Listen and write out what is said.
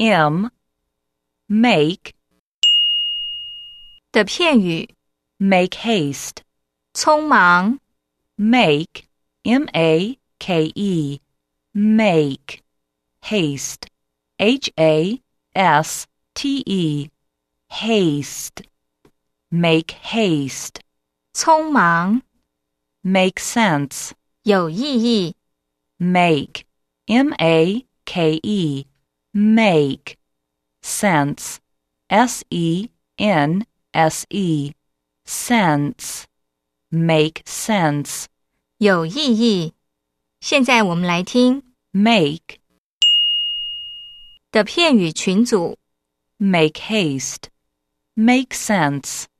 make 的片语 make haste 匆忙 make M-A-K-E make haste H-A-S-T-E haste make haste 匆忙 make sense 有意义 make M-A-K-E make sense S-E-N-S-E sense make sense 有意义。现在我们来听 make 的片语群组 make haste make sense